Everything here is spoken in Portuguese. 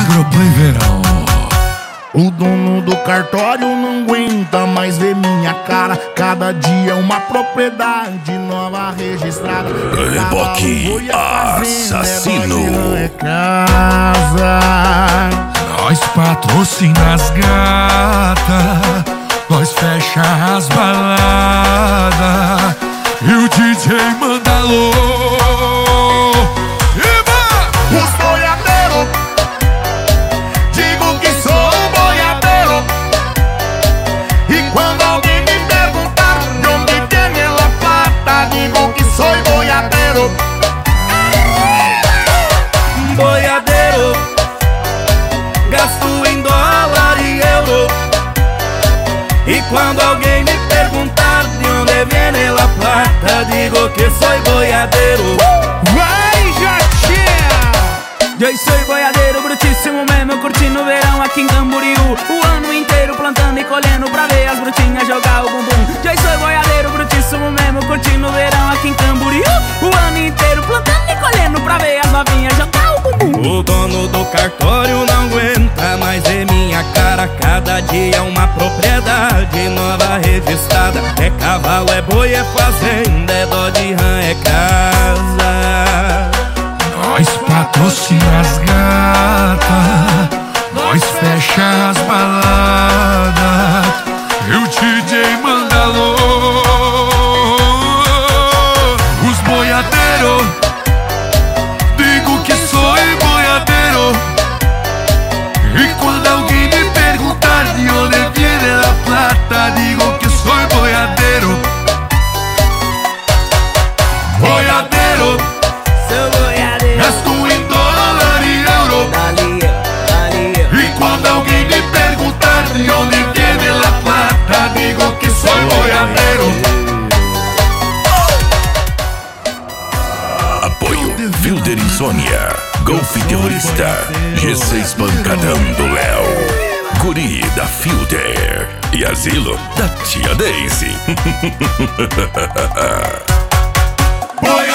Agroplay Verão. O dono do cartório não aguenta mais ver minha cara. Cada dia uma propriedade nova registrada. Reboque assassino. É casa. Nós patrocina as gatas, nós fecha as baladas e o DJ manda alô. Os boiadeiros, digo que sou boiadeiro. E quando alguém me perguntar de onde vem ela plata, digo que sou boiadeiro. Boiadeiro, gasto em dólar e euro. E quando alguém me perguntar de onde vem ela plata, digo que sou boiadeiro. Vai, Jatinha! Eu sou boiadeiro brutíssimo mesmo, curtindo o verão aqui em Camboriú. O ano inteiro plantando e colhendo pra ver as brutinhas jogar o bumbum. Eu sou boiadeiro brutíssimo mesmo, curtindo o verão aqui em Camboriú. O ano inteiro plantando e colhendo pra ver as novinhas jogar o bumbum. O dono do cartório não aguenta mais ver minha cara. Cada dia uma propriedade nova registrada. É cavalo, é boi, é fazenda, é dó de rã, é casa. Nós patrocina as gatas, nós fecha as baladas e o DJ manda alô. Os boiadeiros, digo que sou boiadeiro. E quando alguém me perguntar de onde vem a plata, digo que sou boiadeiro. Boiadeiro, Sou boiadeiro, gasto em dólar e euro. E quando alguém me perguntar de onde vem a plata, digo que sou boiadeiro. Apoio Fielder Insônia, Golfe Terrorista, G6 Pancadão do Léo, Guri da Fielder e Asilo da Tia Daisy. Boiadeiro.